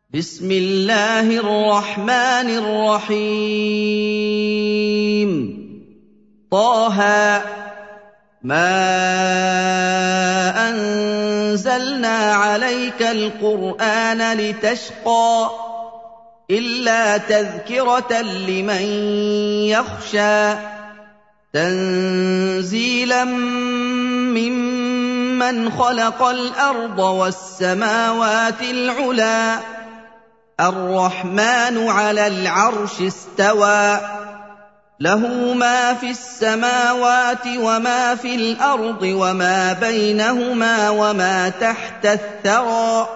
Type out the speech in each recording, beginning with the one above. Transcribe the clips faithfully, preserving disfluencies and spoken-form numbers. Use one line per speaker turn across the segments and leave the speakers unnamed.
بسم الله الرحمن الرحيم طه ما أنزلنا عليك القرآن لتشقى إلا تذكرة لمن يخشى تنزيلا ممن خلق الأرض والسماوات العلى الرحمن على العرش استوى له ما في السماوات وما في الأرض وما بينهما وما تحت الثرى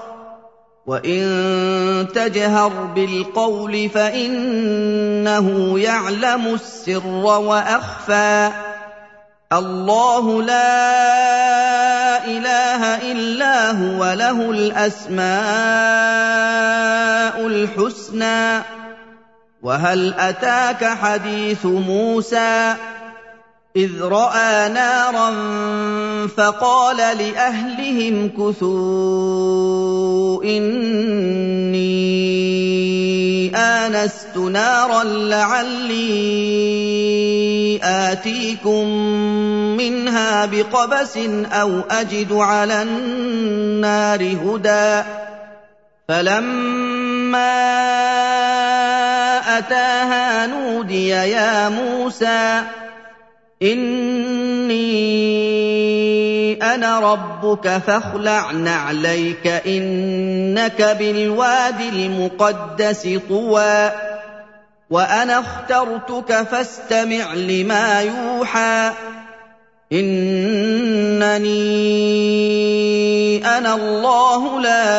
وإن تجهر بالقول فإنه يعلم السر وأخفى الله لا إله إلا هو له الأسماء الحسنى وهل أتاك حديث موسى إذ رأى نارا فقال لأهلهم كثوا إني آنست نارا لعلي آتيكم منها بقبس أو أجد على النار هدى فلما أتاها نودي يا موسى إني أنا ربك فاخلع نعليك إنك بالوادي المقدس طوى وأنا اخترتك فاستمع لما يوحى إنني أنا الله لا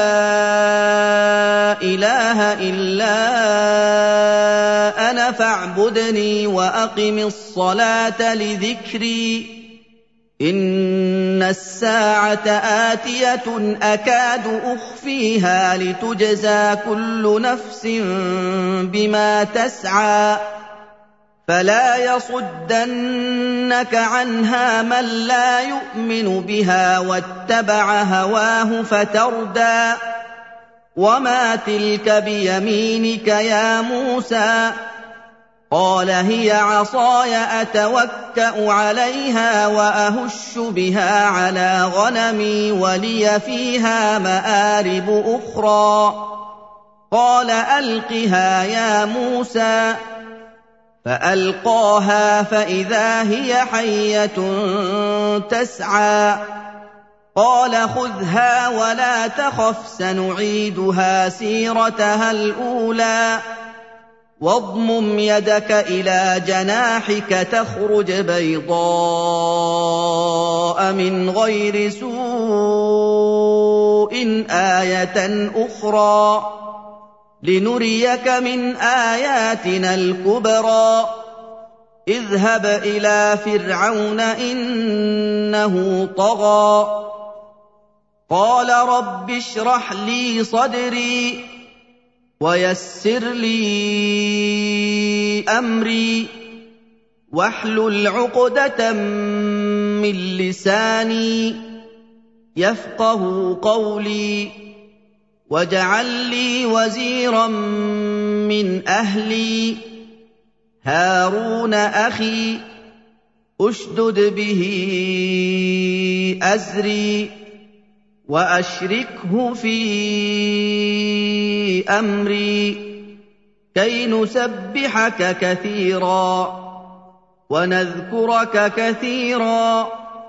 إله إلا أنا فاعبدني وأقم الصلاة لذكري إن الساعة آتية أكاد أخفيها لتجزى كل نفس بما تسعى فلا يصدنك عنها من لا يؤمن بها واتبع هواه فتردى وما تلك بيمينك يا موسى قال هي عصاي أتوكأ عليها وأهش بها على غنمي ولي فيها مآرب أخرى قال ألقها يا موسى فألقاها فإذا هي حية تسعى قال خذها ولا تخف سنعيدها سيرتها الأولى واضمم يدك إلى جناحك تخرج بيضاء من غير سوء آية أخرى لنريك من آياتنا الكبرى اذهب إلى فرعون إنه طغى قال رب اشرح لي صدري ويسر لي أمري واحلل عقدة من لساني يفقه قولي واجعل لي وزيرا من أهلي هارون أخي أشدد به أزري وأشركه في أمري كي نسبحك كثيرا ونذكرك كثيرا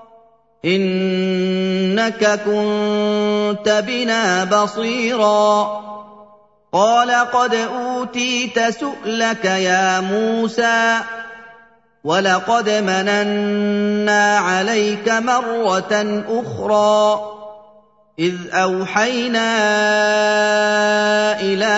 إنك كنت بنا بصيرا قال قد أوتيت سؤلك يا موسى ولقد مننا عليك مرة أخرى إذ أوحينا إلى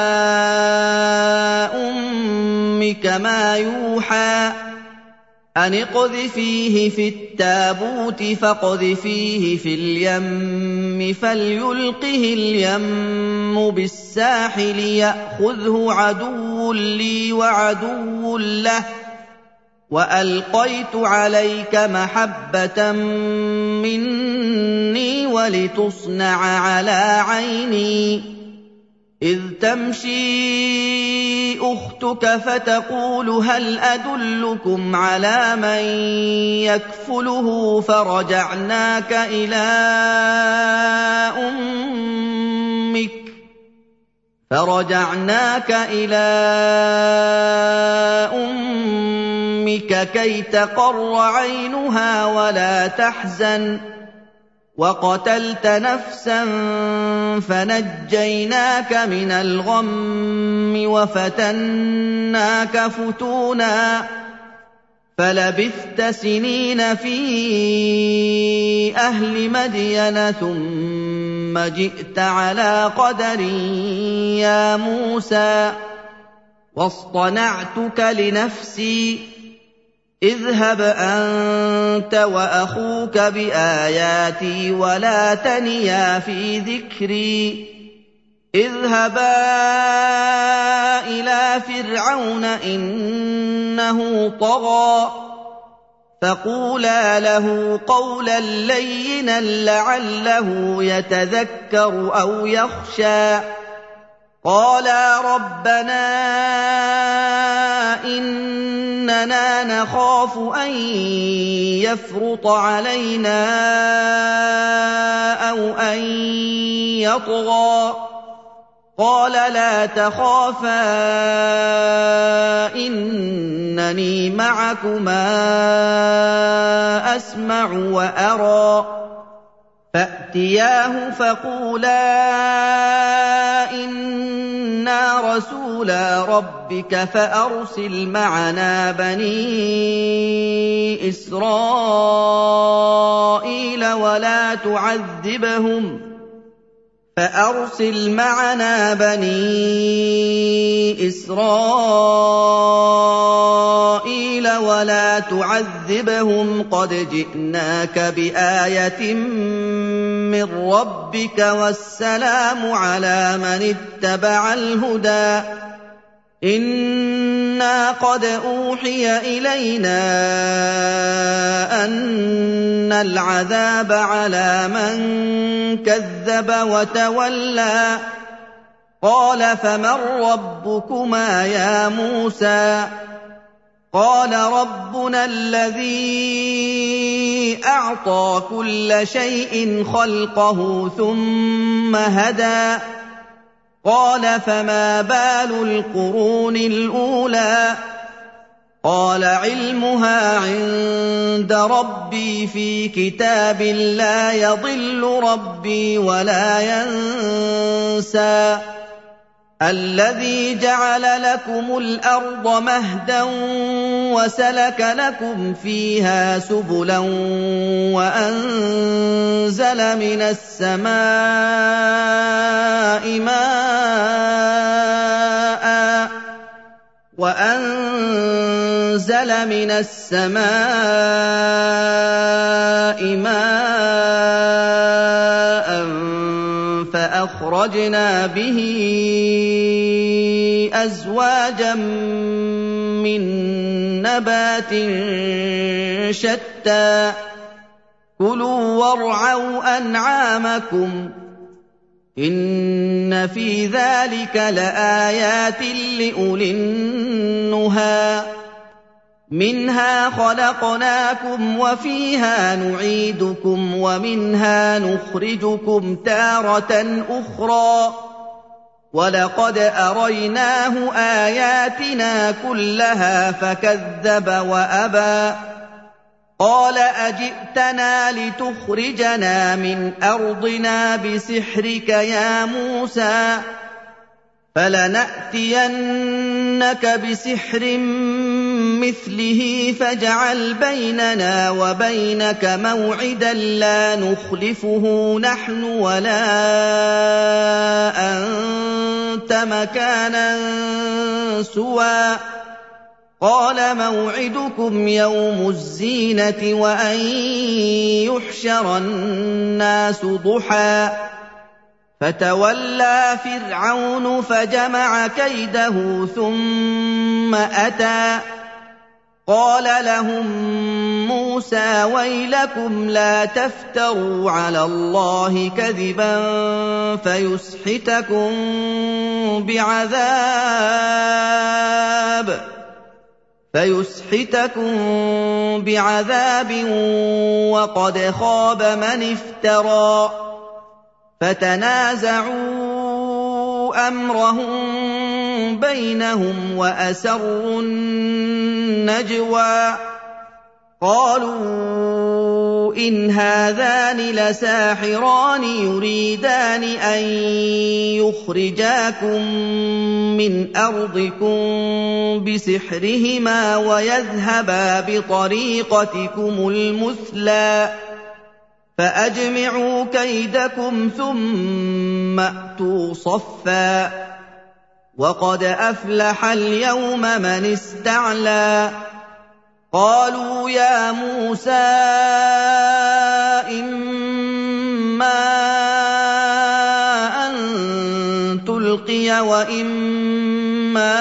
أمك ما يوحى أن اقذفيه في التابوت فاقذفيه في اليم فليلقه اليم بالساحل يأخذه عدو لي وعدو له وألقيت عليك محبة مني ولتصنع على عيني إذ تمشي أختك فتقول هل أدلكم على من يكفله فرجعناك إلى أمك فرجعناك إلى أمك كي تقر عينها ولا تحزن وقتلت نفسا فنجيناك من الغم وفتناك فتونا فلبثت سنين في أهل مدين ثم جئت على قدر يا موسى واصطنعتك لنفسي اذهب أنت وأخوك بآياتي ولا تنيا في ذكري اذهبا إلى فرعون إنه طغى فقولا له قولا لينا لعله يتذكر أو يخشى قالا ربنا إننا نخاف أن يفرط علينا أو أن يطغى قال لا تخافا إنني معكما أسمع وأرى فأتياه فقولا إنا رسولا ربك فأرسل معنا بني إسرائيل ولا تعذبهم فأرسل معنا بني إسرائيل ولا تعذبهم قد جئناك بآية من ربك والسلام على من اتبع الهدى إنا قد أوحي إلينا أن العذاب على من كذب وتولى قال فمن ربكما يا موسى قال ربنا الذي أعطى كل شيء خلقه ثم هدى قال فما بال القرون الأولى قال علمها عند ربي في كتاب لا يضل ربي ولا ينسى الذي جعل لكم الأرض مهدا وسلك لكم فيها سبلا وأنزل من السماء ماء وأنزل من السماء ماء فأخرجنا به أزواجا من نبات شتى كلوا وارعوا أنعامكم إن في ذلك لآيات لأولي النهى منها خلقناكم وفيها نعيدكم ومنها نخرجكم تارة أخرى ولقد أريناه آياتنا كلها فكذب وأبى قال أجئتنا لتخرجنا من أرضنا بسحرك يا موسى فلنأتينك بسحر مثله فاجعل بيننا وبينك موعدا لا نخلفه نحن ولا أنت مكانا سوى قال موعدكم يوم الزينة وأن يحشر الناس ضحى فتولى فرعون فجمع كيده ثم أتى قَالَ لَهُم مُّوسَىٰ وَيْلَكُمْ لَا تَفْتَرُوا عَلَى اللَّهِ كَذِبًا فَيُسْحِتَكُم بِعَذَابٍ فَيُسْحِتَكُم بِعَذَابٍ وَقَدْ خَابَ مَنِ افْتَرَىٰ فَتَنَازَعُوا أَمْرَهُم بَيْنَهُمْ وَأَسَرُّوا النَّجْوَىٰ قَالُوا إِنْ هَٰذَانِ لَسَاحِرَانِ يُرِيدَانِ أَن يُخْرِجَاكُم مِّنْ أَرْضِكُم بِسِحْرِهِمَا وَيَذْهَبَا بِطَرِيقَتِكُمُ الْمُثْلَىٰ فَأَجْمِعُوا كَيْدَكُمْ ثُمَّ ائْتُوا صَفًّا وَقَدْ أَفْلَحَ الْيَوْمَ مَنِ اسْتَعْلَىٰ قَالُوا يَا مُوسَىٰ إِمَّا أَن تُلْقِيَ وَإِمَّا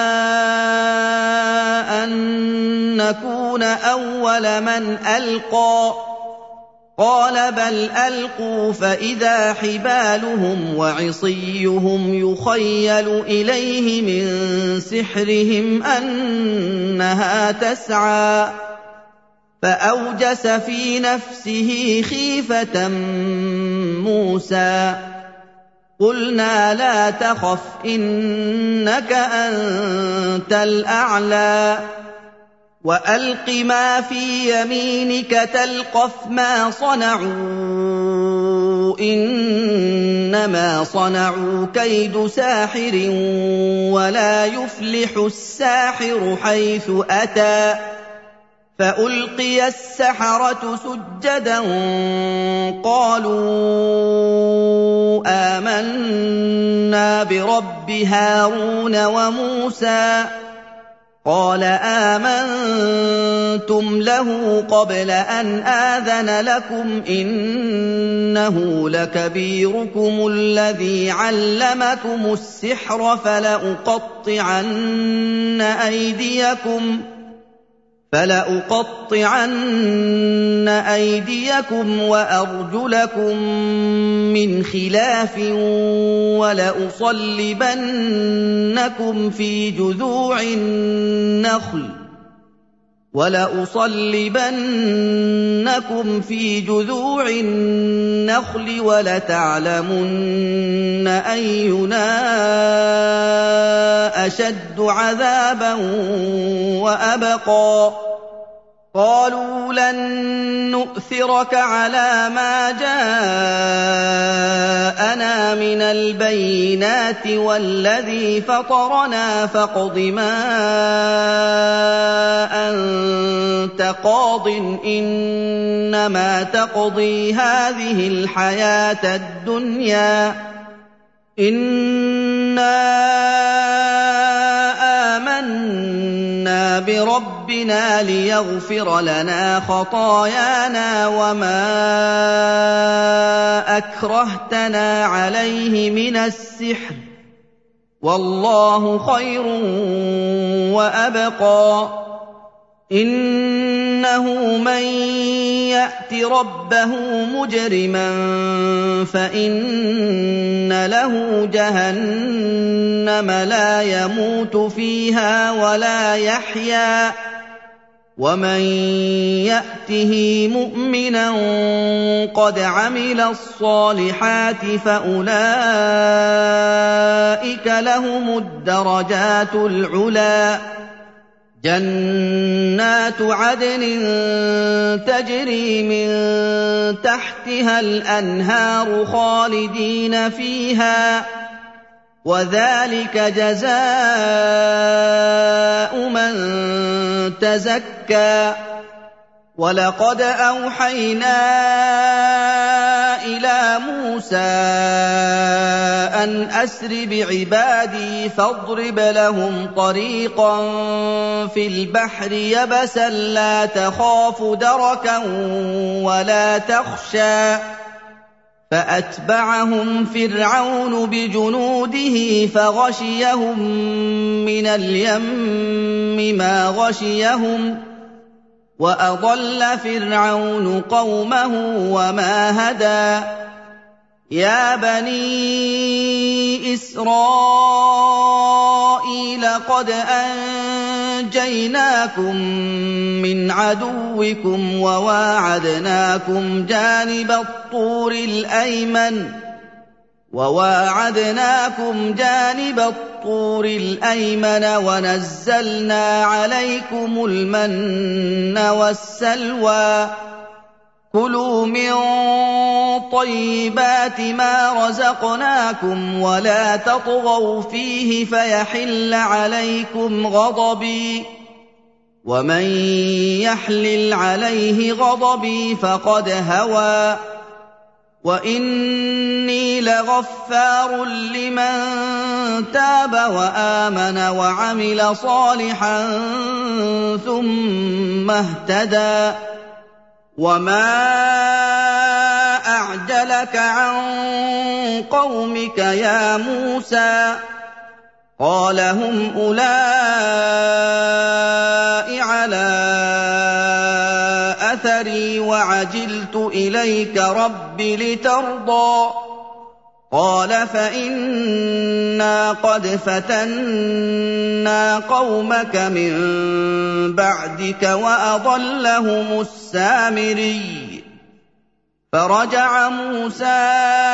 أَن نَّكُونَ أَوَّلَ مَنْ أَلْقَىٰ قَالَ بَلْ أَلْقُوا فَإِذَا حِبَالُهُمْ وَعِصِيُّهُمْ يُخَيَّلُ إِلَيْهِ مِن سِحْرِهِمْ أَنَّهَا تَسْعَىٰ فَأَوْجَسَ فِي نَفْسِهِ خِيفَةً مُّوسَىٰ قُلْنَا لَا تَخَفْ إِنَّكَ أَنتَ الْأَعْلَىٰ وَأَلْقِ مَا فِي يَمِينِكَ تَلْقَفْ مَا صَنَعُوا إِنَّمَا صَنَعُوا كَيْدُ سَاحِرٍ وَلَا يُفْلِحُ السَّاحِرُ حَيْثُ أَتَىٰ فَأُلْقِيَ السَّحَرَةُ سُجَّدًا قَالُوا آمَنَّا بِرَبِّ هَارُونَ وَمُوسَىٰ قَالَ آمَنتُمْ لَهُ قَبْلَ أَنْ آذَنَ لَكُمْ إِنَّهُ لَكَبِيرُكُمُ الَّذِي عَلَّمَكُمُ السِّحْرَ فَلَأُقَطِّعَنَّ أَيْدِيَكُمْ فَلَأُقَطِّعَنَّ أَيْدِيَكُمْ وَأَرْجُلَكُم مِّنْ خِلَافٍ وَلَأُصَلِّبَنَّكُمْ فِي جُذُوعِ النَّخْلِ وَلَأُصَلِّبَنَّكُمْ فِي جُذُوعِ النَّخْلِ وَلَتَعْلَمُنَّ أَيُّنَا أَشَدُّ عَذَابًا وَأَبْقَىٰ قَالُوا لَن نُّؤْثِرَكَ عَلَىٰ مَا جَاءَنَا مِنَ الْبَيِّنَاتِ وَالَّذِي فَطَرَنَا فَاقْضِ مَا أَنتَ قَاضٍ إِنَّمَا تَقْضِي هَٰذِهِ الْحَيَاةَ الدُّنْيَا إِنَّا آمَنَّا بِرَبِّنَا لِيَغْفِرَ لَنَا خَطَايَانَا وَمَا أَكْرَهْتَنَا عَلَيْهِ مِنَ السِّحْرِ وَاللَّهُ خَيْرٌ وَأَبْقَىٰ إِنَّهُ مَن يَأْتِ رَبَّهُ مُجْرِمًا فَإِنَّ لَهُ جَهَنَّمَ لَا يَمُوتُ فِيهَا وَلَا يَحْيَىٰ وَمَن يَأْتِهِ مُؤْمِنًا قَدْ عَمِلَ الصَّالِحَاتِ فَأُولَٰئِكَ لَهُمُ الدَّرَجَاتُ الْعُلَىٰ جَنَّاتُ عَدْنٍ تَجْرِي مِن تَحْتِهَا الْأَنْهَارُ خَالِدِينَ فِيهَا ۚ وَذَٰلِكَ جَزَاءُ مَن تَزَكَّىٰ وَلَقَدْ أَوْحَيْنَا إِلَىٰ مُوسَىٰ أَنْ أَسْرِ بِعِبَادِي فَاضْرِبْ لَهُمْ طَرِيقًا فِي الْبَحْرِ يَبَسًا لَّا تَخَافُ دَرَكًا وَلَا تَخْشَىٰ فَأَتْبَعَهُمْ فِرْعَوْنُ بِجُنُودِهِ فَغَشِيَهُم مِّنَ الْيَمِّ مَا غَشِيَهُمْ وَأَضَلَّ فِرْعَوْنُ قَوْمَهُ وَمَا هَدَىٰ يَا بَنِي إِسْرَائِيلَ قَدْ أَنجَيْنَاكُم مِّنْ عَدُوِّكُمْ وَوَاعَدْنَاكُمْ جَانِبَ الطُّورِ الْأَيْمَنَ وَوَاعَدْنَاكُمْ جانب الطُّورِ الْأَيْمَنَ وَنَزَّلْنَا عَلَيْكُمُ الْمَنَّ وَالسَّلْوَىٰ كُلُوا مِن طَيِّبَاتِ مَا رَزَقْنَاكُمْ وَلَا تَطْغَوْا فِيهِ فَيَحِلَّ عَلَيْكُمْ غَضَبِي وَمَن يَحْلِلْ عَلَيْهِ غَضَبِي فَقَدْ هَوَىٰ وَإِنِّي لَغَفَّارٌ لِّمَن تَابَ وَآمَنَ وَعَمِلَ صَالِحًا ثُمَّ اهْتَدَىٰ وَمَا أَعْجَلَكَ عَن قَوْمِكَ يَا مُوسَىٰ قَالَ هُمْ أُولَاءِ عَلَىٰ أَثَرِي وَعَجِلْتُ إِلَيْكَ رَبِّ لِتَرْضَىٰ قَالَ فَإِنَّا قَدْ فَتَنَّا قَوْمَكَ مِن بَعْدِكَ وَأَضَلَّهُمُ السَّامِرِيُّ فَرَجَعَ مُوسَىٰ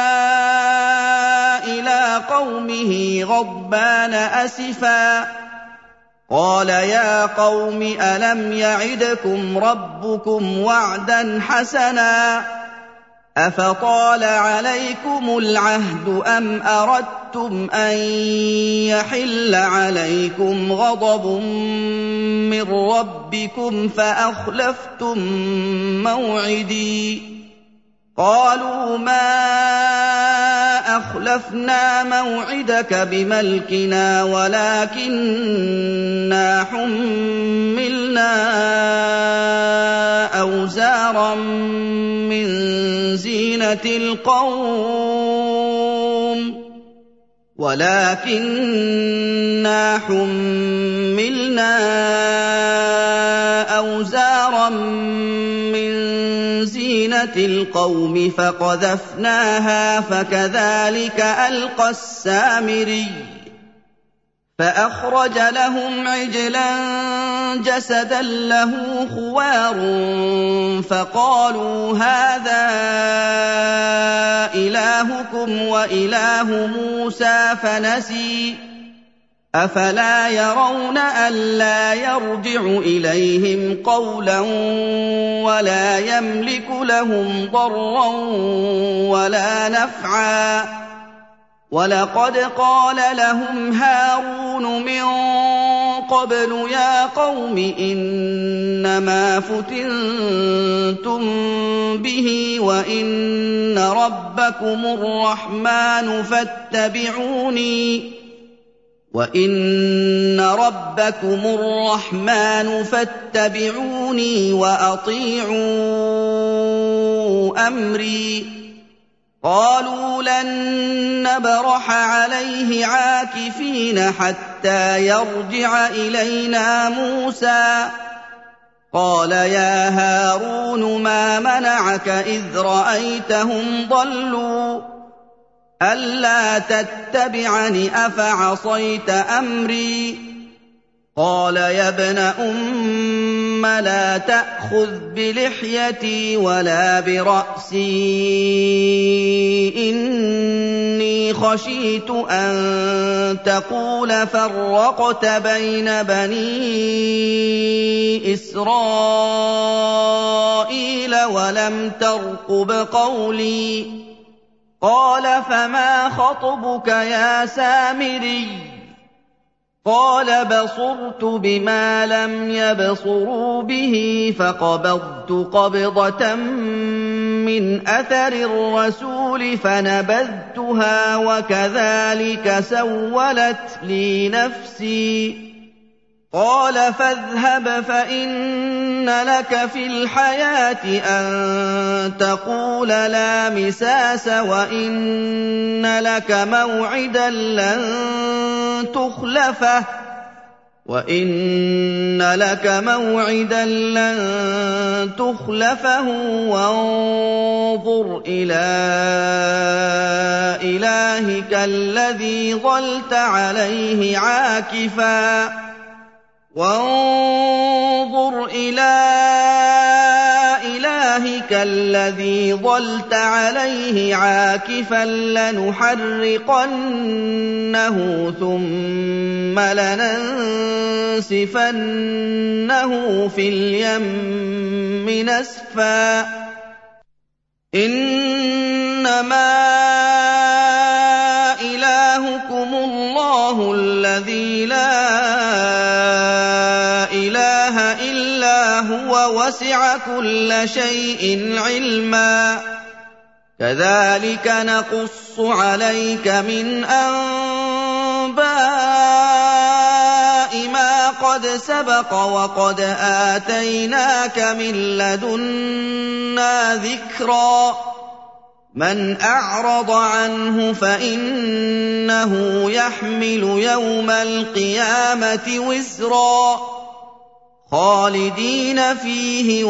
إِلَىٰ قَوْمِهِ غَضْبَانَ أَسِفًا قَالَ يَا قَوْمِ أَلَمْ يَعِدْكُمْ رَبُّكُمْ وَعْدًا حَسَنًا أَفَطَالَ عَلَيْكُمُ الْعَهْدُ أَمْ أَرَدتُّمْ أَن يَحِلَّ عَلَيْكُمْ غَضَبٌ مِّن رَّبِّكُمْ فَأَخْلَفْتُم مَّوْعِدِي قَالُوا مَا أَخْلَفْنَا مَوْعِدَكَ بِمَلْكِنَا وَلَٰكِنَّا حُمِّلْنَا أَوْزَارًا مِّن زِينَةِ الْقَوْمِ وَلَٰكِنَّا حُمِّلْنَا أَوْزَارًا مِّن زِينَةِ الْقَوْمِ فَقَذَفْنَاهَا فَكَذَٰلِكَ أَلْقَى السَّامِرِيُّ فَأَخْرَجَ لَهُمْ عِجْلًا جَسَدًا لَّهُ خُوَارٌ فَقَالُوا هَٰذَا إِلَٰهُكُمْ وَإِلَٰهُ مُوسَىٰ فَنَسِيَ أَفَلَا يَرَوْنَ أَلَّا يَرْجِعُ إِلَيْهِمْ قَوْلًا وَلَا يَمْلِكُ لَهُمْ ضَرًّا وَلَا نَفْعًا وَلَقَدْ قَالَ لَهُمْ هَارُونُ مِن قَبْلُ يَا قَوْمِ إِنَّمَا فُتِنتُم بِهِ وَإِنَّ رَبَّكُمُ الرَّحْمَٰنُ فَاتَّبِعُونِي وَإِنَّ رَبَّكُمُ الرَّحْمَٰنُ فَاتَّبِعُونِي وَأَطِيعُوا أَمْرِي قَالُوا لَن نَّبْرَحَ عَلَيْهِ عَاكِفِينَ حَتَّىٰ يَرْجِعَ إِلَيْنَا مُوسَىٰ قَالَ يَا هَارُونُ مَا مَنَعَكَ إِذْ رَأَيْتَهُمْ ضَلُّوا أَلَّا تَتَّبِعَنِ أَفَعَصَيْتَ أَمْرِي قَالَ يَا ابْنَ أُمَّ لَا تَأْخُذْ بِلِحْيَتِي وَلَا بِرَأْسِي إِنِّي خَشِيتُ أَن تَقُولَ فَرَّقْتَ بَيْنَ بَنِي إِسْرَائِيلَ وَلَمْ تَرْقُبْ قَوْلِي قَالَ فَمَا خَطْبُكَ يَا سَامِرِيُّ قَالَ بَصُرْتُ بِمَا لَمْ يَبْصُرُوا بِهِ فَقَبَضْتُ قَبْضَةً مِّنْ أَثَرِ الرَّسُولِ فَنَبَذْتُهَا وَكَذَٰلِكَ سَوَّلَتْ لِي نَفْسِي قَالَ فَاذْهَبْ فَإِنَّ لَكَ فِي الْحَيَاةِ أَن تَقُولَ لَا مِسَاسَ وَإِنَّ لَكَ مَوْعِدًا لَّن تُخْلَفَهُ وَإِنَّ لَكَ مَوْعِدًا لَّن تُخْلَفَهُ وَانظُرْ إِلَىٰ إِلَٰهِكَ الَّذِي ظَلْتَ عَلَيْهِ عَاكِفًا وَانظُرْ إِلَىٰ إِلَٰهِكَ الَّذِي ظَلْتَ عَلَيْهِ عَاكِفًا لَّنُحَرِّقَنَّهُ ثُمَّ لَنَنسِفَنَّهُ فِي الْيَمِّ نَسْفًا إِنَّمَا إِلَٰهُكُمُ اللَّهُ الَّذِي لَا إِلَٰهَ إِلَّا هُوَ وَسِعَ كُلَّ شَيْءٍ عِلْمًا كَذَٰلِكَ نَقُصُّ عَلَيْكَ مِنْ أَنبَاءِ مَا قَدْ سَبَقَ وَقَدْ آتَيْنَاكَ مِن لَّدُنَّا ذِكْرًا مَّنْ أَعْرَضَ عَنْهُ فَإِنَّهُ يَحْمِلُ يَوْمَ الْقِيَامَةِ وِزْرًا خَالِدِينَ فِيهِ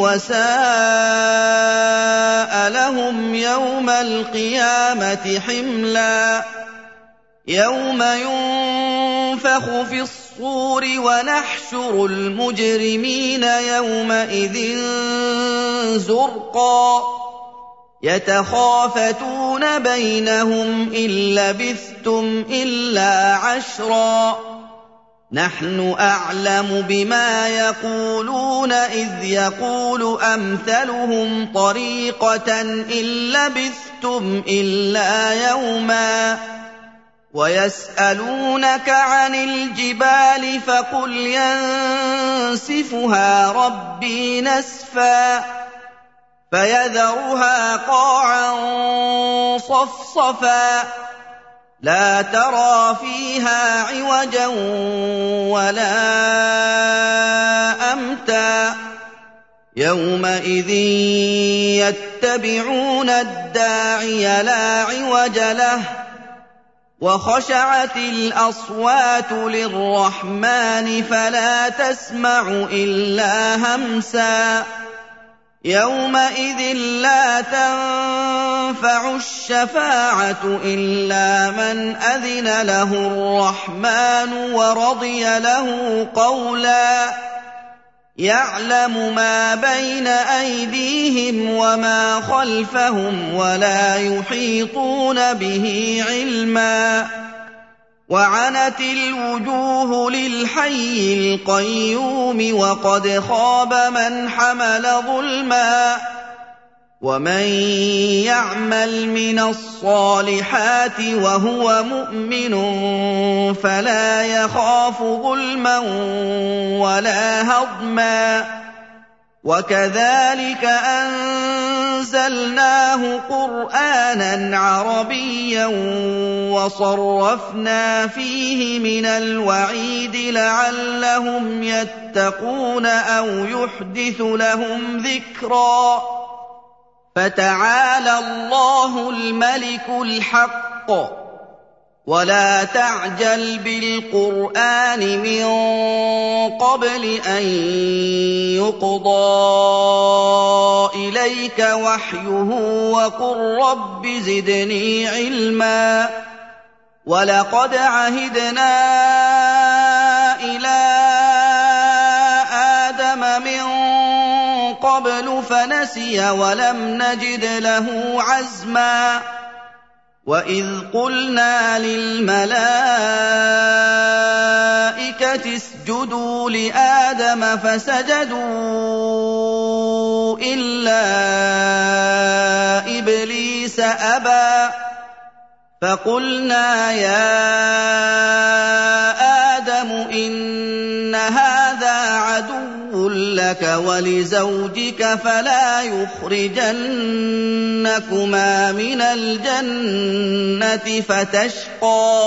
وَسَاءَ لَهُمْ يَوْمَ الْقِيَامَةِ حِمْلًا يَوْمَ يُنفَخُ فِي الصُّورِ وَنَحْشُرُ الْمُجْرِمِينَ يَوْمَئِذٍ زُرْقًا يَتَخَافَتُونَ بَيْنَهُمْ إِن لَّبِثْتُمْ إِلَّا عَشْرًا نَّحْنُ أَعْلَمُ بِمَا يَقُولُونَ إِذْ يَقُولُ أَمْثَلُهُمْ طَرِيقَةً إِن لَّبِثْتُمْ إِلَّا يَوْمًا وَيَسْأَلُونَكَ عَنِ الْجِبَالِ فَقُلْ يَنسِفُهَا رَبِّي نَسْفًا فَيَذَرُهَا قَاعًا صَفْصَفًا لَّا تَرَىٰ فِيهَا عِوَجًا وَلَا أَمْتًا يَوْمَئِذٍ يَتَّبِعُونَ الدَّاعِيَ لَا عِوَجَ لَهُ وَخَشَعَتِ الْأَصْوَاتُ لِلرَّحْمَٰنِ فَلَا تَسْمَعُ إِلَّا هَمْسًا يَوْمَئِذٍ لَّا تَنفَعُ الشَّفَاعَةُ إِلَّا مَنْ أَذِنَ لَهُ الرَّحْمَٰنُ وَرَضِيَ لَهُ قَوْلًا يَعْلَمُ مَا بَيْنَ أَيْدِيهِمْ وَمَا خَلْفَهُمْ وَلَا يُحِيطُونَ بِهِ عِلْمًا وَعَنَتِ الْوُجُوهُ لِلْحَيِّ الْقَيُّومِ وَقَدْ خَابَ مَنْ حَمَلَ ظُلْمًا وَمَن يَعْمَلْ مِنَ الصَّالِحَاتِ وَهُوَ مُؤْمِنٌ فَلَا يَخَافُ ظُلْمًا وَلَا هَضْمًا وَكَذَٰلِكَ أَنزَلْنَاهُ قُرْآنًا عَرَبِيًّا وَصَرَّفْنَا فِيهِ مِنَ الْوَعِيدِ لَعَلَّهُمْ يَتَّقُونَ أَوْ يُحْدِثُ لَهُمْ ذِكْرًا فَتَعَالَى اللَّهُ الْمَلِكُ الْحَقُّ وَلَا تَعْجَلْ بِالْقُرْآنِ مِن قَبْلِ أَن يُقْضَىٰ إِلَيْكَ وَحْيُهُ وَقُل رَّبِّ زِدْنِي عِلْمًا وَلَقَدْ عَهِدْنَا إِلَىٰ آدَمَ مِن قَبْلُ فَنَسِيَ وَلَمْ نَجِدْ لَهُ عَزْمًا وَإِذْ قُلْنَا لِلْمَلَائِكَةِ اسْجُدُوا لِآدَمَ فَسَجَدُوا إِلَّا إِبْلِيسَ أَبَىٰ فَقُلْنَا يَا آدَمُ إِنَّ هَٰذَا عَدُوٌّ لَّكَ وَلِزَوْجِكَ فَلَا يُخْرِجَنَّكُمَا مِنَ الْجَنَّةِ فَتَشْقَىٰ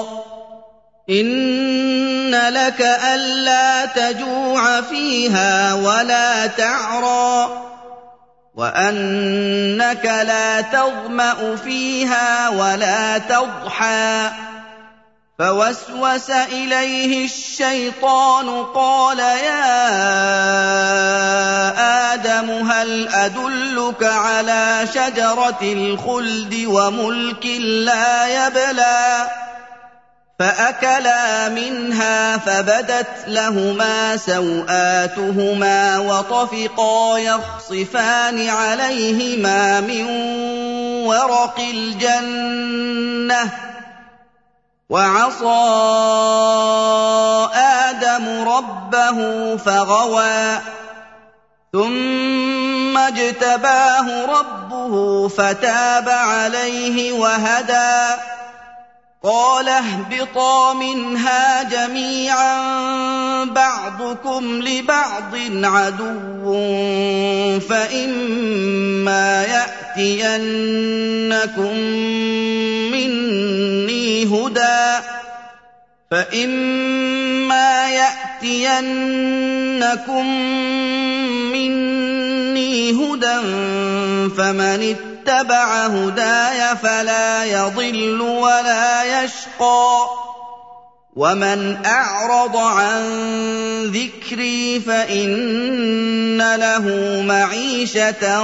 إِنَّ لَكَ أَلَّا تَجُوعَ فِيهَا وَلَا تَعْرَىٰ وَأَنَّكَ لَا تَظْمَأُ فِيهَا وَلَا تَضْحَىٰ فوسوس إليه الشيطان قال يا آدم هل أدلك على شجرة الخلد وملك لا يبلى فأكلا منها فبدت لهما سوآتهما وطفقا يخصفان عليهما من ورق الجنة وعصى آدم ربه فغوى ثم اجتباه ربه فتاب عليه وهدى قال اهبطا منها جميعا بعضكم لبعض عدو فإما يأتينكم مني هدى فإما يأتينكم مني هدى فمن اتبع هداي فلا يضل ولا يشقى ومن أعرض عن ذكري فإن له معيشة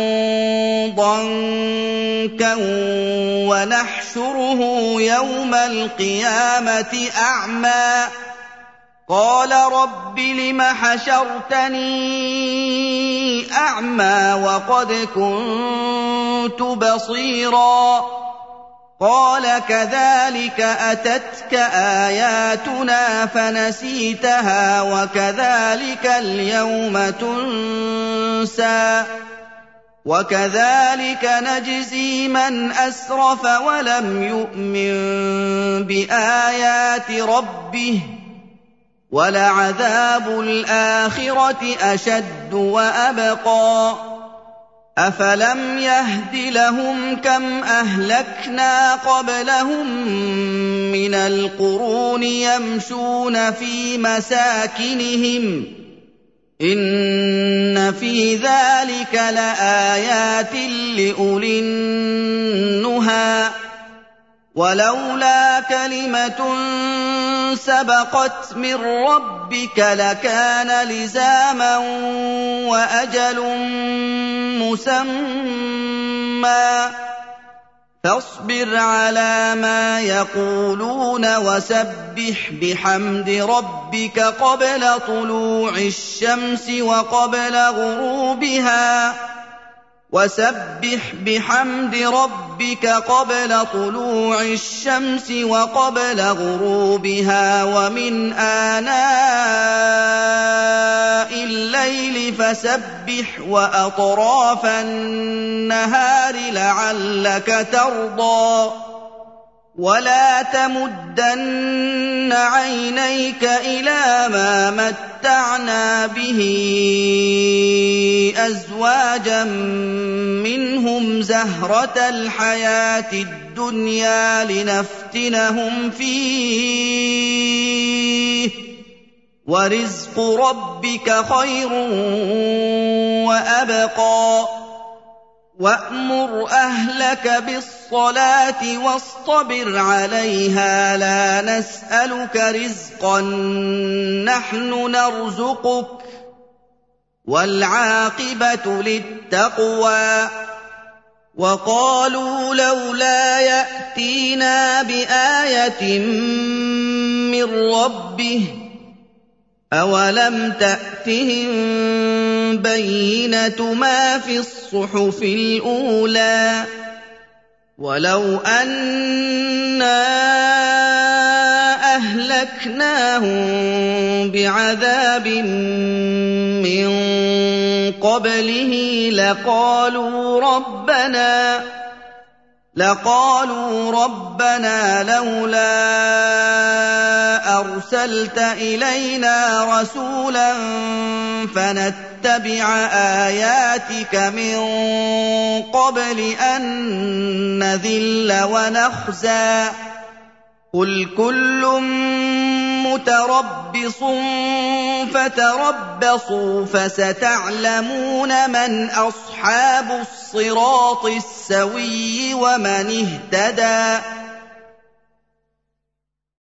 ضنكا ونحشره يوم القيامة أعمى قال رب لم حشرتني أعمى وقد كنت بصيرا قال كذلك أتتك آياتنا فنسيتها وكذلك اليوم تنسى وكذلك نجزي من أسرف ولم يؤمن بآيات ربه ولعذاب الآخرة أشد وأبقى أفلم يهد لهم كم أهلكنا قبلهم من القرون يمشون في مساكنهم إن في ذلك لآيات لأولي النهى ولولا كلمة سبقت من ربك لكان لزاما وأجل مسمى فاصبر على ما يقولون وسبح بحمد ربك قبل طلوع الشمس وقبل غروبها وسبح بحمد ربك قبل طلوع الشمس وقبل غروبها ومن آناء الليل فسبح وأطراف النهار لعلك ترضى ولا تمدن عينيك إلى ما متعنا به أزواجا منهم زهرة الحياة الدنيا لنفتنهم فيه ورزق ربك خير وأبقى وأمر أهلك بالصلاة واصطبر عليها لا نسألك رزقا نحن نرزقك والعاقبة للتقوى وقالوا لولا يأتينا بآية من ربه أولم تأتهم بينة ما في الصحف الأولى ولو أنا أهلكناهم بعذاب من قبله لقالوا ربنا لقالوا ربنا لولا أرسلت إلينا رسولا فنتبع آياتك من قبل أن نذل ونخزى قل كل متربص فتربصوا فستعلمون من أصحاب الصراط السوي ومن اهتدى